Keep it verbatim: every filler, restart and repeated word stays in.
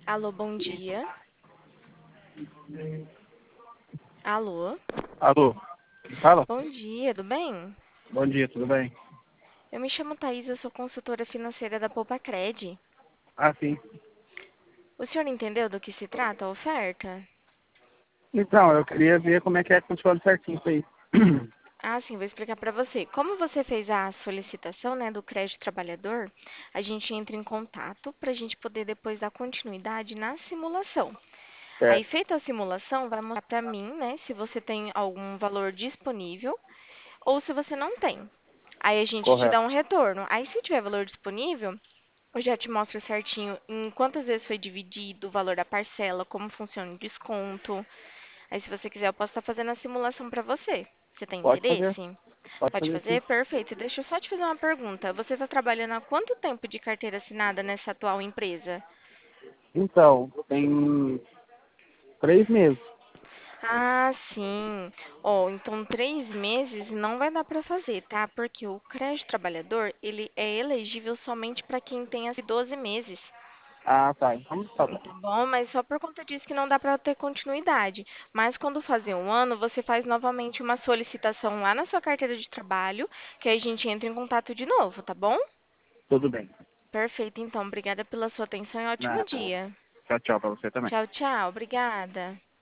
Alô, bom dia. Alô, Alô, fala. bom dia, tudo bem? Bom dia, tudo bem? Eu me chamo Thaís, eu sou consultora financeira da Poupa-Cred. Ah, sim. O senhor entendeu do que se trata a oferta? Então, eu queria ver como é que é que funciona certinho isso aí. Ah, sim, vou explicar para você. Como você fez a solicitação, né, do crédito trabalhador, a gente entra em contato para a gente poder depois dar continuidade na simulação. Aí, Certo, feita a simulação, vai mostrar para mim, né, se você tem algum valor disponível ou se você não tem. Aí a gente te dá correto. um retorno. Aí, se tiver valor disponível, eu já te mostro certinho em quantas vezes foi dividido, o valor da parcela, como funciona o desconto. Aí, se você quiser, eu posso estar fazendo a simulação para você. Você tem Pode fazer, interesse? pode Pode fazer sim. fazer? Perfeito. Deixa eu só te fazer uma pergunta. Você está trabalhando há quanto tempo de carteira assinada nessa atual empresa? Então, tem três meses. Ah, sim. Ó, então três meses não vai dar para fazer, tá? Porque o crédito trabalhador, ele é elegível somente para quem tem as doze meses. Ah, tá. Então, tá bom. Tá bom, mas só por conta disso que não dá para ter continuidade. Mas quando fazer um ano, você faz novamente uma solicitação lá na sua carteira de trabalho, que aí a gente entra em contato de novo, tá bom? Tudo bem. Perfeito, então. Obrigada pela sua atenção e ótimo Nada. dia. Tchau, tchau pra você também. Tchau, tchau. Obrigada.